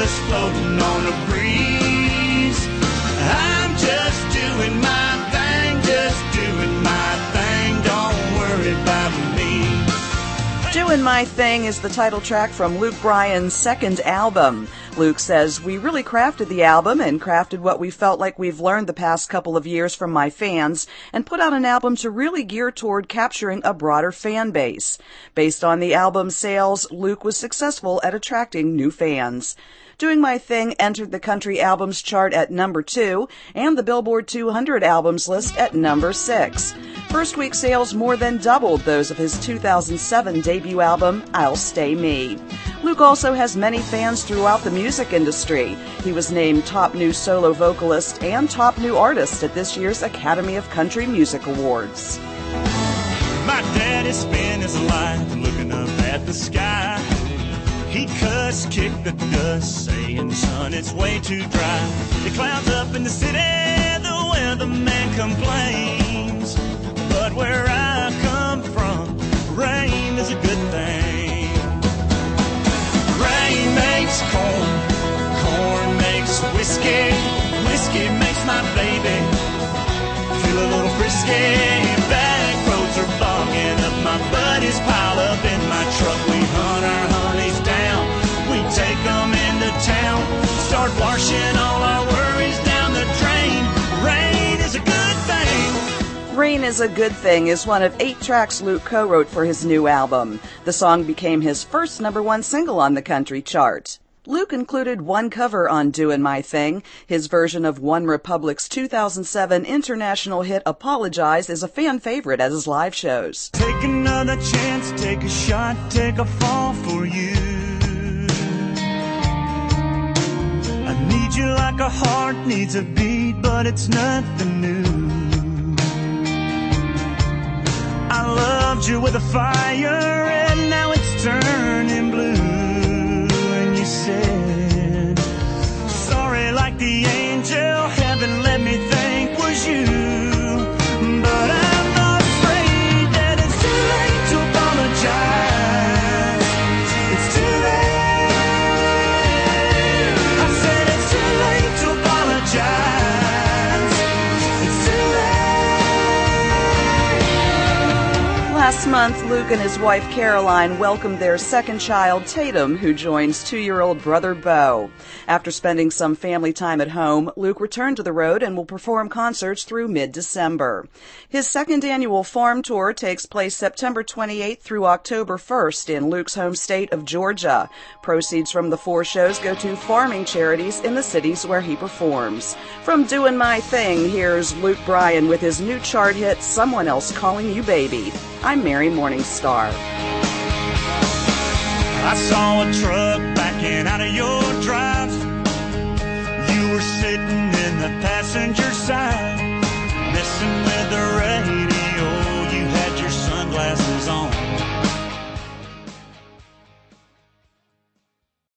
just floating on a breeze. I'm just doing my thing, just doing my thing. Don't worry about me. Doing My Thing is the title track from Luke Bryan's second album. Luke says, "We really crafted the album and crafted what we felt like we've learned the past couple of years from my fans and put out an album to really gear toward capturing a broader fan base. Based on the album's sales, Luke was successful at attracting new fans." Doing My Thing entered the country albums chart at number 2 and the Billboard 200 albums list at number 6. First week sales more than doubled those of his 2007 debut album, I'll Stay Me. Luke also has many fans throughout the music industry. He was named Top New Solo Vocalist and Top New Artist at this year's Academy of Country Music Awards. My daddy spent his life looking up at the sky. He cussed, kicked the dust, saying, "Son, it's way too dry." It clouds up in the city, the weatherman complains. But where I come from, rain is a good thing. Rain makes corn, corn makes whiskey, whiskey makes my baby feel a little frisky. Back roads are bogging up, my buddies pile up in my truck. We hunt our honeys down, we take them into town, start washing all our worries down the drain. Rain is a good thing. Rain is a Good Thing is one of 8 tracks Luke co-wrote for his new album. The song became his first number 1 single on the country chart. Luke included one cover on Doin' My Thing. His version of One Republic's 2007 international hit Apologize is a fan favorite at his live shows. Take another chance, take a shot, take a fall for you. I need you like a heart needs a beat, but it's nothing new. I loved you with a fire and now it's turning blue. And you said, sorry like the angel heaven let me think was you. But I'm not afraid that it's too late to apologize. It's too late. I said it's too late to apologize. It's too late. Last month, Luke and his wife Caroline welcomed their second child, Tatum, who joins 2-year-old brother Bo. After spending some family time at home, Luke returned to the road and will perform concerts through mid-December. His second annual farm tour takes place September 28th through October 1st in Luke's home state of Georgia. Proceeds from the 4 shows go to farming charities in the cities where he performs. From Doin' My Thing, here's Luke Bryan with his new chart hit, Someone Else Calling You Baby. I'm Mary Morningstar. I saw a truck backing out of your drive. You were sitting in the passenger side.